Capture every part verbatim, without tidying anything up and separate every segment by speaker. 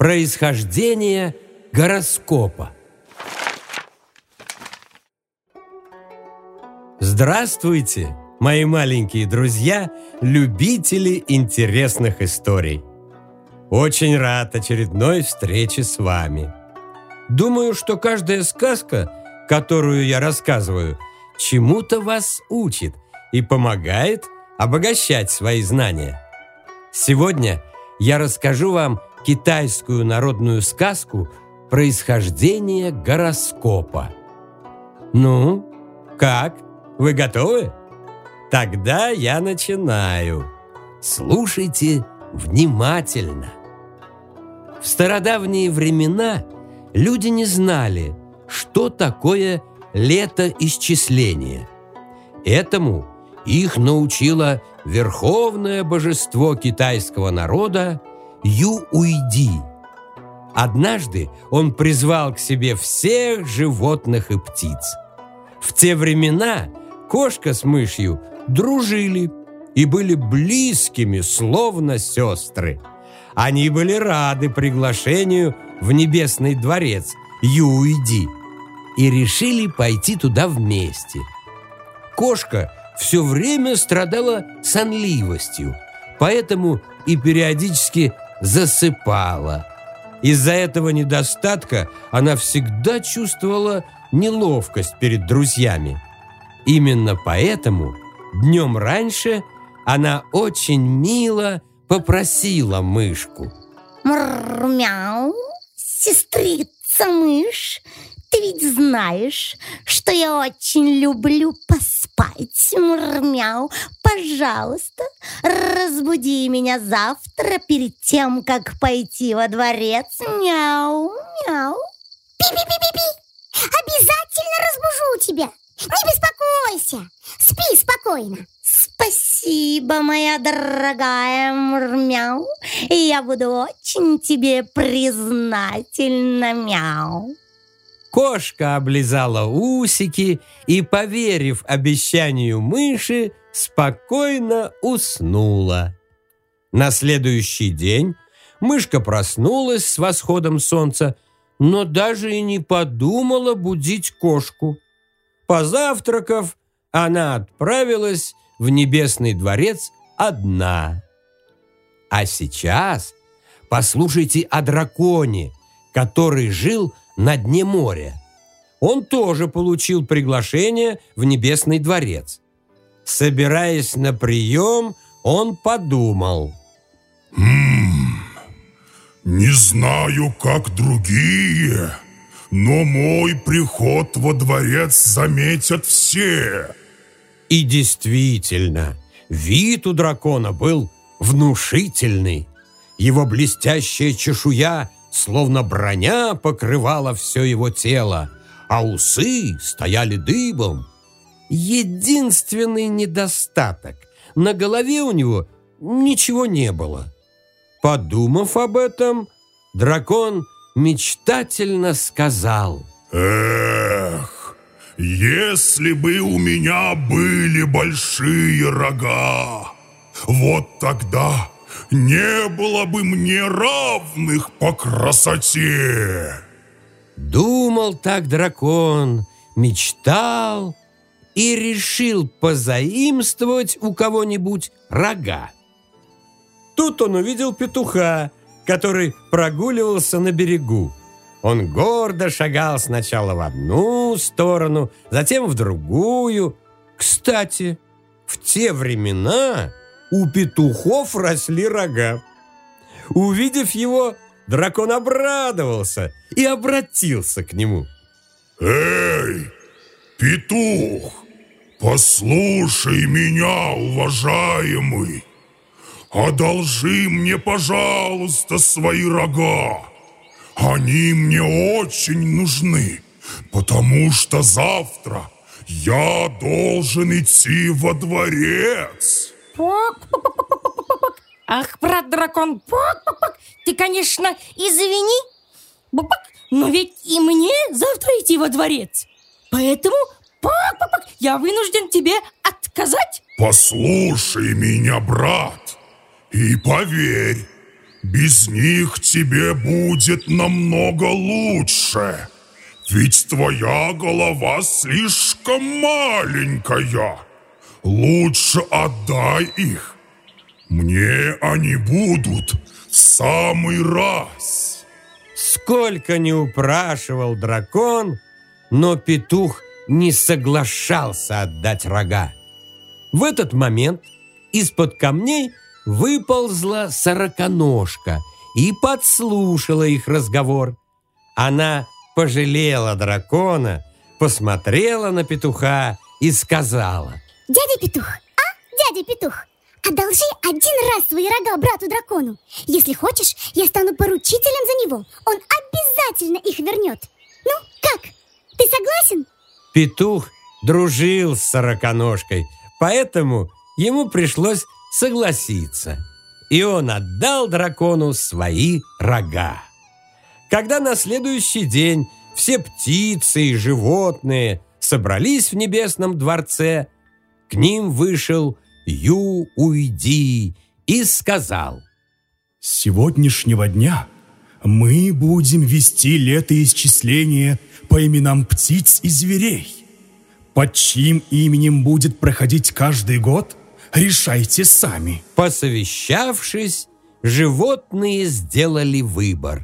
Speaker 1: Происхождение гороскопа. Здравствуйте, мои маленькие друзья, любители интересных историй. Очень рад очередной встрече с вами. Думаю, что каждая сказка, которую я рассказываю, чему-то вас учит и помогает обогащать свои знания. Сегодня я расскажу вам китайскую народную сказку «Происхождение гороскопа». Ну, как? Вы готовы? Тогда я начинаю. Слушайте внимательно. В стародавние времена люди не знали, что такое летоисчисление. Этому их научило верховное божество китайского народа Юуйди. Однажды он призвал к себе всех животных и птиц. В те времена кошка с мышью дружили и были близкими, словно сестры. Они были рады приглашению в небесный дворец Юуйди и решили пойти туда вместе. Кошка все время страдала сонливостью, поэтому и периодически засыпала. Из-за этого недостатка она всегда чувствовала неловкость перед друзьями. Именно поэтому днем раньше она очень мило попросила мышку:
Speaker 2: «Мур-мяу, сестрица-мышь, ты ведь знаешь, что я очень люблю поспать. Мур-мяу, пожалуйста, разбуди меня завтра перед тем, как пойти во дворец. Мяу-мяу».
Speaker 3: Пи-пи-пи-пи-пи. Обязательно разбужу тебя. Не беспокойся. Спи спокойно.
Speaker 2: Спасибо, моя дорогая Мур-мяу. Я буду очень тебе признательна, мяу.
Speaker 1: Кошка облизала усики и, поверив обещанию мыши, спокойно уснула. На следующий день мышка проснулась с восходом солнца, но даже и не подумала будить кошку. Позавтракав, она отправилась в небесный дворец одна. А сейчас послушайте о драконе, который жил на дне моря. Он тоже получил приглашение в небесный дворец. Собираясь на прием, он подумал:
Speaker 4: «Хм, не знаю, как другие, но мой приход во дворец заметят все».
Speaker 1: И действительно, вид у дракона был внушительный. Его блестящая чешуя, словно броня, покрывала все его тело, а усы стояли дыбом. Единственный недостаток — на голове у него ничего не было. Подумав об этом, дракон мечтательно сказал:
Speaker 4: «Эх, если бы у меня были большие рога, вот тогда не было бы мне равных по красоте».
Speaker 1: Думал так дракон, мечтал и решил позаимствовать у кого-нибудь рога. Тут он увидел петуха, который прогуливался на берегу. Он гордо шагал сначала в одну сторону, затем в другую. Кстати, в те времена у петухов росли рога. Увидев его, дракон обрадовался и обратился к нему:
Speaker 4: «Эй, петух, послушай меня, уважаемый. Одолжи мне, пожалуйста, свои рога. Они мне очень нужны, потому что завтра я должен идти во дворец».
Speaker 5: Ах, брат дракон, ты, конечно, извини, но ведь и мне завтра идти во дворец. Поэтому я вынужден тебе отказать.
Speaker 4: Послушай меня, брат, и поверь, без них тебе будет намного лучше. Ведь твоя голова слишком маленькая. Лучше отдай их. Мне они будут в самый раз.
Speaker 1: Сколько ни упрашивал дракон, но петух не соглашался отдать рога. В этот момент из-под камней выползла сороконожка и подслушала их разговор. Она пожалела дракона, посмотрела на петуха и сказала:
Speaker 3: «Дядя Петух, а, дядя Петух, одолжи один раз свои рога брату-дракону. Если хочешь, я стану поручителем за него. Он обязательно их вернет. Ну, как? Ты согласен?»
Speaker 1: Петух дружил с сороконожкой, поэтому ему пришлось согласиться. И он отдал дракону свои рога. Когда на следующий день все птицы и животные собрались в небесном дворце, к ним вышел Ю-Уйди и сказал:
Speaker 6: «С сегодняшнего дня мы будем вести летоисчисление по именам птиц и зверей. Под чьим именем будет проходить каждый год, решайте сами».
Speaker 1: Посовещавшись, животные сделали выбор.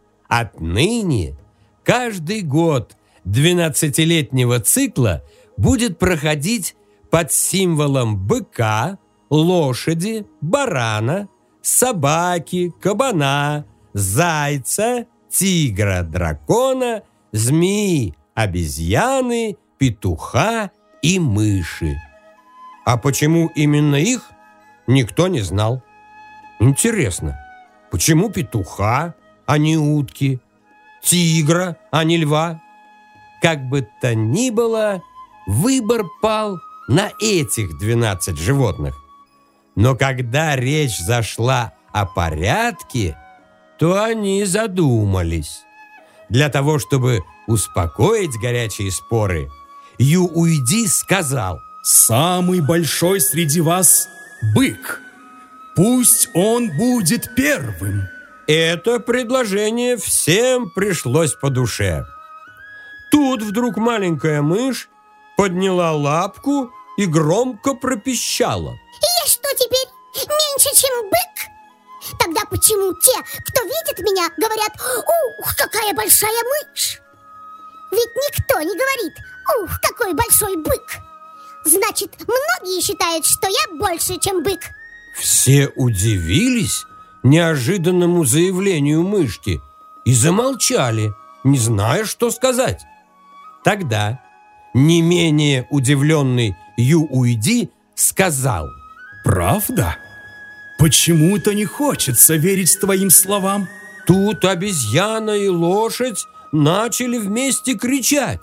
Speaker 1: Отныне каждый год двенадцатилетнего цикла будет проходить под символом быка, лошади, барана, собаки, кабана, зайца, тигра, дракона, змеи, обезьяны, петуха и мыши. А почему именно их, никто не знал. Интересно, почему петуха, а не утки, тигра, а не льва? Как бы то ни было, выбор пал на этих двенадцать животных. Но когда речь зашла о порядке, то они задумались. Для того, чтобы успокоить горячие споры, Ю-Уйди сказал:
Speaker 6: «Самый большой среди вас – бык. Пусть он будет первым».
Speaker 1: Это предложение всем пришлось по душе. Тут вдруг маленькая мышь подняла лапку и громко пропищала:
Speaker 3: «Я что теперь, меньше, чем бык? Тогда почему те, кто видит меня, говорят: ух, какая большая мышь? Ведь никто не говорит: ух, какой большой бык. Значит, многие считают, что я больше, чем бык».
Speaker 1: Все удивились неожиданному заявлению мышки и замолчали, не зная, что сказать. Тогда не менее удивленный Ю-Уйди сказал:
Speaker 6: «Правда? Почему-то не хочется верить твоим словам».
Speaker 1: Тут обезьяна и лошадь начали вместе кричать: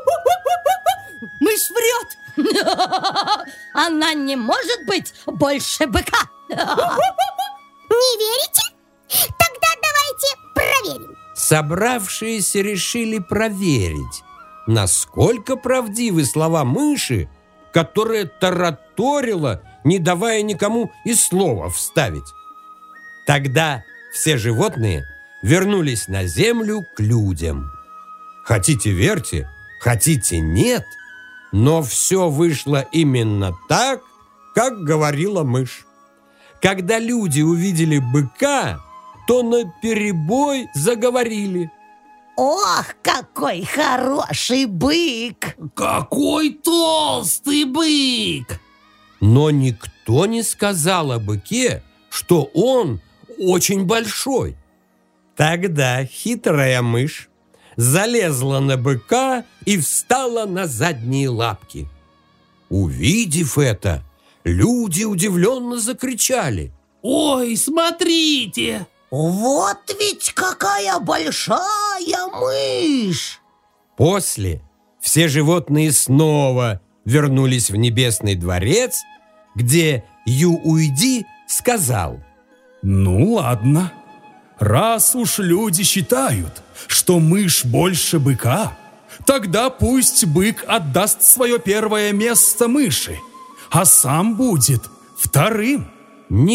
Speaker 5: Мышь врет! Она не может быть больше быка!
Speaker 3: Не верите? Тогда давайте проверим.
Speaker 1: Собравшиеся решили проверить, насколько правдивы слова мыши, которая тараторила, не давая никому и слова вставить. Тогда все животные вернулись на землю к людям. Хотите верьте, хотите нет, но все вышло именно так, как говорила мышь. Когда люди увидели быка, то наперебой заговорили:
Speaker 2: Ох, какой хороший бык!
Speaker 7: Какой толстый бык!
Speaker 1: Но никто не сказал о быке, что он очень большой. Тогда хитрая мышь залезла на быка и встала на задние лапки. Увидев это, люди удивленно закричали:
Speaker 7: Ой, смотрите!
Speaker 2: Вот ведь какая большая мышь!
Speaker 1: После все животные снова вернулись в небесный дворец, где Ю-Уйди сказал:
Speaker 6: «Ну ладно, раз уж люди считают, что мышь больше быка, тогда пусть бык отдаст свое первое место мыши, а сам будет вторым».
Speaker 1: Никто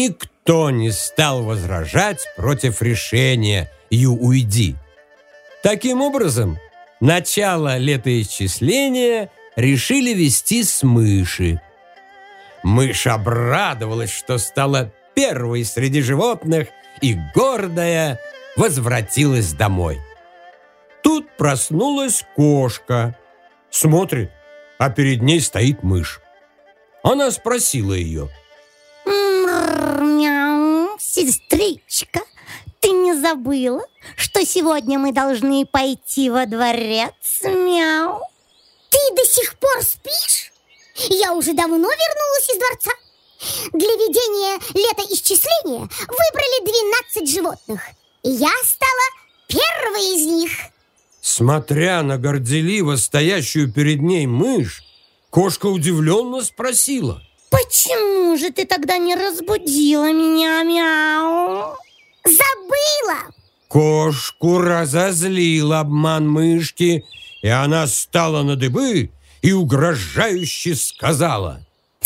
Speaker 1: Никто не стал возражать против решения Ю-Уйди. Таким образом, начало летоисчисления решили вести с мыши. Мышь обрадовалась, что стала первой среди животных, и, гордая, возвратилась домой. Тут проснулась кошка. Смотрит, а перед ней стоит мышь. Она спросила ее:
Speaker 3: Мяу, сестричка, ты не забыла, что сегодня мы должны пойти во дворец? Мяу. Ты до сих пор спишь? Я уже давно вернулась из дворца. Для ведения летоисчисления выбрали двенадцать животных, и я стала первой из них.
Speaker 1: Смотря на горделиво стоящую перед ней мышь, кошка удивленно спросила:
Speaker 3: Почему же ты тогда не разбудила меня, мяу? Забыла!
Speaker 1: Кошку разозлил обман мышки, и она стала на дыбы и угрожающе сказала: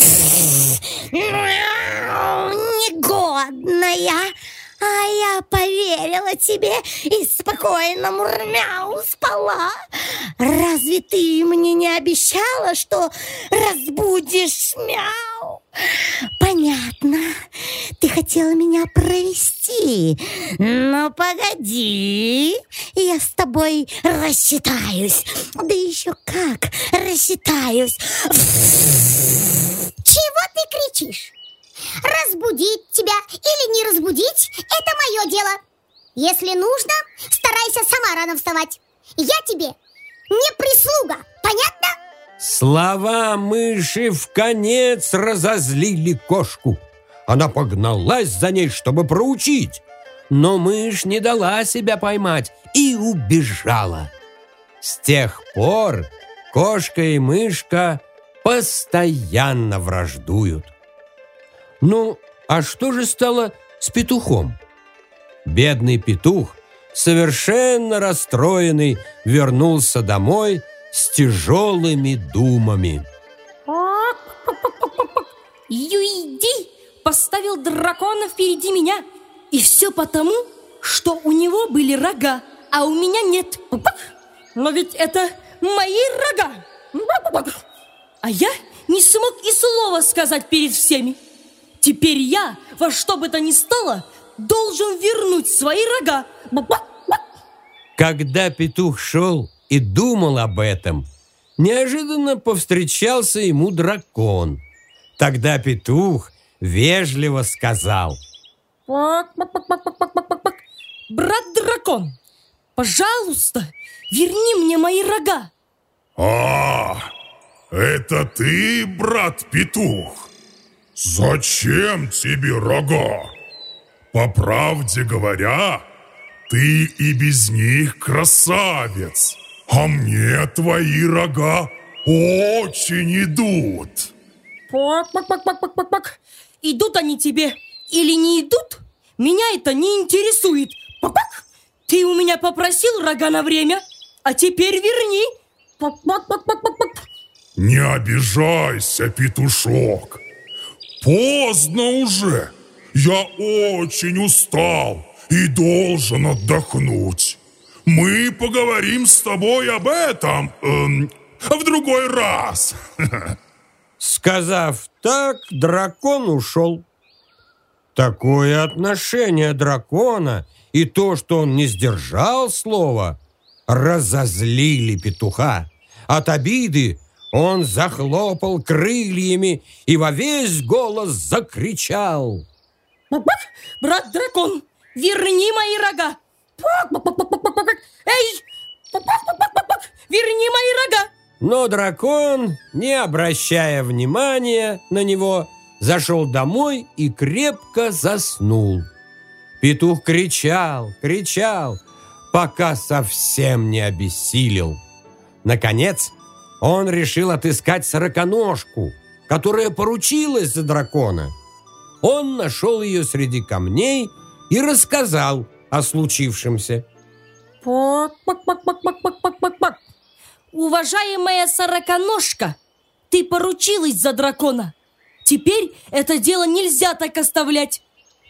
Speaker 3: Мяу, негодная! А я поверила тебе и спокойно мурмяу спала. Разве ты мне не обещала, что разбудишь мяу? Понятно, ты хотела меня провести. Но погоди, я с тобой рассчитаюсь. Да еще как рассчитаюсь. Чего ты кричишь? Разбудить тебя или не разбудить – это мое дело. Если нужно, старайся сама рано вставать. Я тебе не прислуга, понятно?
Speaker 1: Слова мыши вконец разозлили кошку. Она погналась за ней, чтобы проучить. Но мышь не дала себя поймать и убежала. С тех пор кошка и мышка постоянно враждуют. Ну, а что же стало с петухом? Бедный петух, совершенно расстроенный, вернулся домой с тяжелыми думами.
Speaker 5: Ю-Уйди поставил дракона впереди меня. И все потому, что у него были рога, а у меня нет. Но ведь это мои рога. А я не смог и слова сказать перед всеми. Теперь я, во что бы то ни стало, должен вернуть свои рога.
Speaker 1: Когда петух шел и думал об этом, неожиданно повстречался ему дракон. Тогда петух вежливо сказал:
Speaker 5: брат-дракон, пожалуйста, верни мне мои рога.
Speaker 4: А, это ты, брат-петух? Зачем тебе рога? По правде говоря, ты и без них красавец, а мне твои рога очень идут.
Speaker 5: Пак-пак-пак-пак-пак-пак. Идут они тебе или не идут, меня это не интересует. Пак-пак. Ты у меня попросил рога на время, а теперь верни. Пак-пак-пак-пак-пак.
Speaker 4: Не обижайся, петушок. Поздно уже. Я очень устал и должен отдохнуть. Мы поговорим с тобой об этом эм, в другой раз.
Speaker 1: Сказав так, дракон ушел. Такое отношение дракона и то, что он не сдержал слова, разозлили петуха. От обиды он захлопал крыльями и во весь голос закричал:
Speaker 5: брат-дракон, верни мои рога! Эй! Верни мои рога!
Speaker 1: Но дракон, не обращая внимания на него, зашел домой и крепко заснул. Петух кричал, кричал, пока совсем не обессилел. Наконец, он решил отыскать сороконожку, которая поручилась за дракона. Он нашел ее среди камней и рассказал о случившемся.
Speaker 5: Пак-пак-пак-пак-пак-пак-пак. Уважаемая сороконожка, ты поручилась за дракона. Теперь это дело нельзя так оставлять.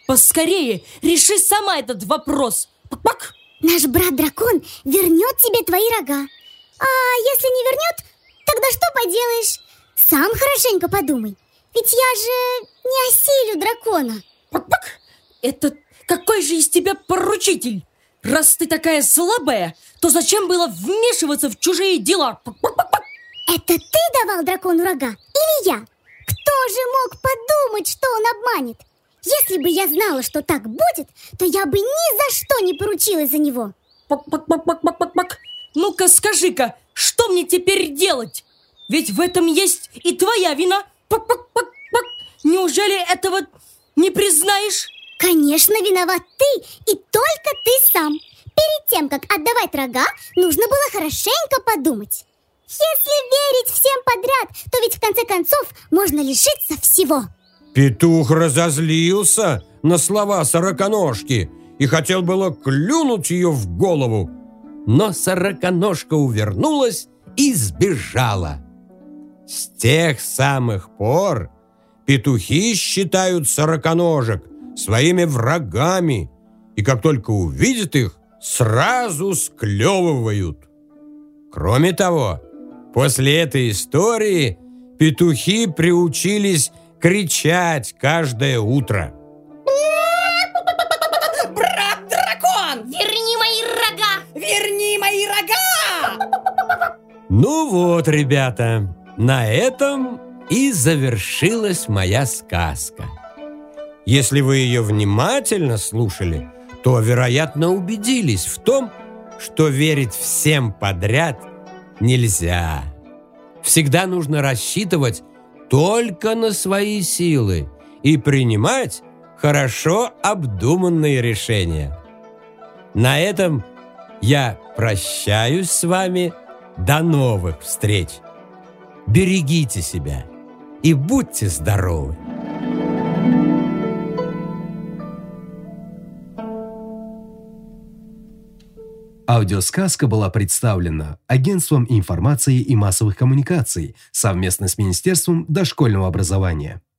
Speaker 5: Поскорее реши сама этот вопрос. Пак-пак.
Speaker 3: Наш брат-дракон вернет тебе твои рога. А если не вернет, тогда что поделаешь? Сам хорошенько подумай. Ведь я же не осилю дракона.
Speaker 5: Пак-пак. Это какой же из тебя поручитель? Раз ты такая слабая, то зачем было вмешиваться в чужие дела? Пак-пак-пак.
Speaker 3: Это ты давал дракону рога или я? Кто же мог подумать, что он обманет? Если бы я знала, что так будет, то я бы ни за что не поручилась за него.
Speaker 5: Пак-пак-пак-пак-пак-пак. Ну-ка скажи-ка, что мне теперь делать? Ведь в этом есть и твоя вина. Пак-пак-пак-пак. Неужели этого не признаешь?
Speaker 3: Конечно, виноват ты и только ты сам. Перед тем, как отдавать рога, нужно было хорошенько подумать. Если верить всем подряд, то ведь в конце концов можно лишиться всего.
Speaker 1: Петух разозлился на слова сороконожки и хотел было клюнуть ее в голову. Но сороконожка увернулась и сбежала. С тех самых пор петухи считают сороконожек своими врагами, и как только увидят их, сразу склевывают. Кроме того, после этой истории петухи приучились кричать каждое утро.
Speaker 5: Брат-дракон, верни мои рога! Верни мои рога!
Speaker 1: Ну вот, ребята, на этом и завершилась моя сказка. Если вы ее внимательно слушали, то, вероятно, убедились в том, что верить всем подряд нельзя. Всегда нужно рассчитывать только на свои силы и принимать хорошо обдуманные решения. На этом я прощаюсь с вами. До новых встреч. Берегите себя и будьте здоровы.
Speaker 8: Аудиосказка была представлена Агентством информации и массовых коммуникаций совместно с Министерством дошкольного образования.